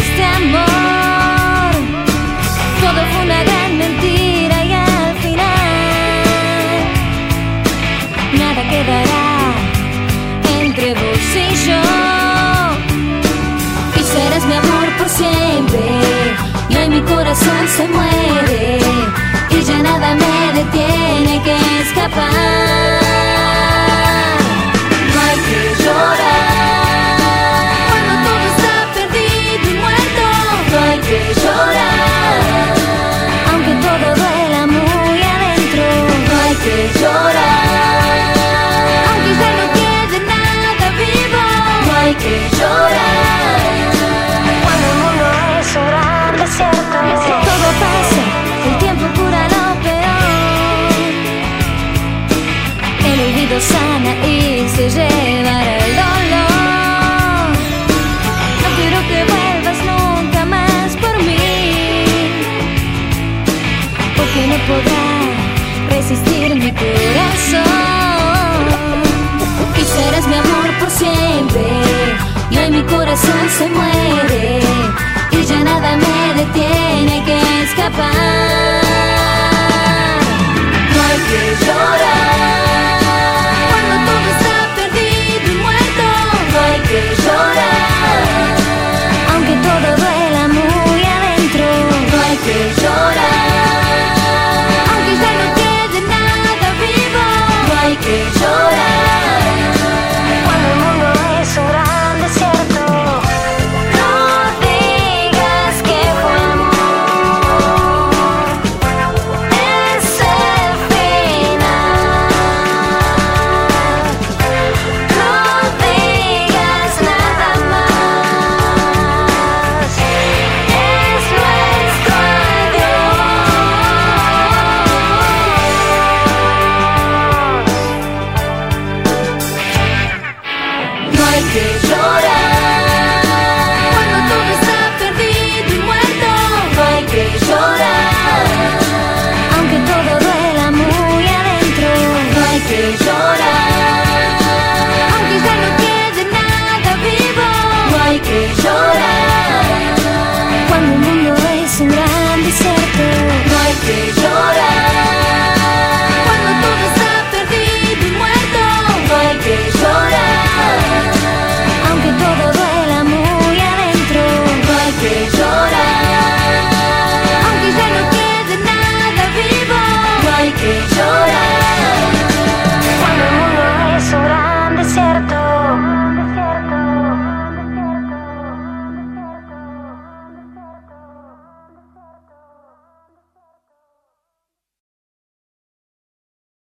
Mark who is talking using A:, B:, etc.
A: este amor. Todo fue una gran mentira y al final nada quedará entre vos y yo. Y serás mi amor por siempre, y hoy mi corazón se muere y ya nada me detiene que escapar. No hay que llorar cuando todo está perdido y muerto. No hay que llorar aunque todo duela muy adentro. No hay que llorar aunque ya no quede nada vivo. No hay que llorar cuando el mundo es un gran desierto. Todo pasa, el tiempo cura lo peor. El olvido sana y se llevará el dolor. No quiero que vuelvas nunca más por mí, porque no podrá resistir mi corazón. Y serás mi amor por siempre, y hoy mi corazón se muere y ya nada me detiene que escapar.